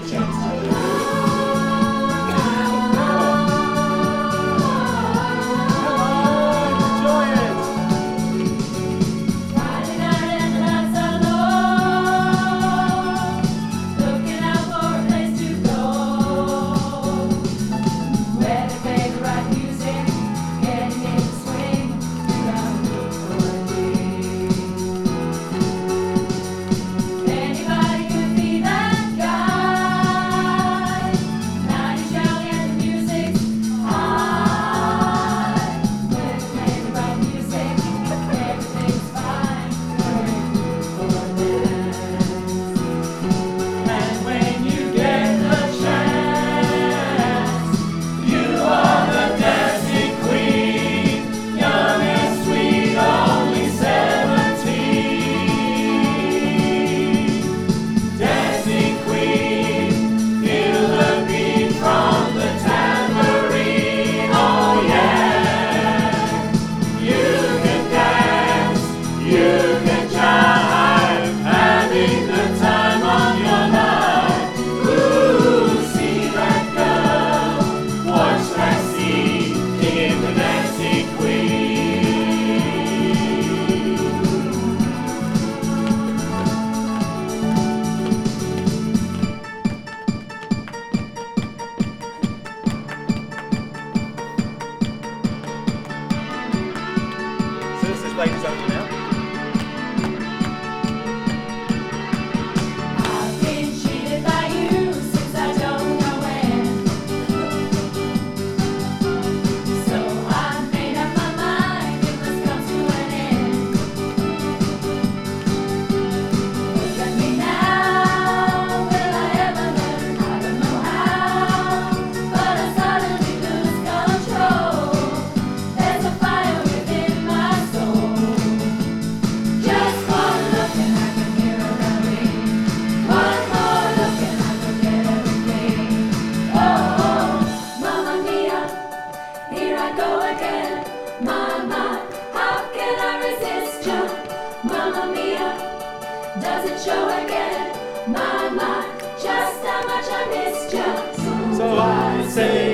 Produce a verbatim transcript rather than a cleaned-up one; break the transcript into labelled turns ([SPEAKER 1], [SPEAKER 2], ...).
[SPEAKER 1] ladies only now.
[SPEAKER 2] I've been cheated by you since I don't know when. So I've made up my mind, it must come to an end. Look at me now, will I ever learn? I don't know how, but I suddenly lose control. There's a fire within my soul. Just one look and I can hear a bell ring. One more look and I forget everything. Oh, Mamma Mia, here I go again. Mama, how can I resist you? Mamma Mia, does it show again? Mama, just how much I missed you.
[SPEAKER 1] So I say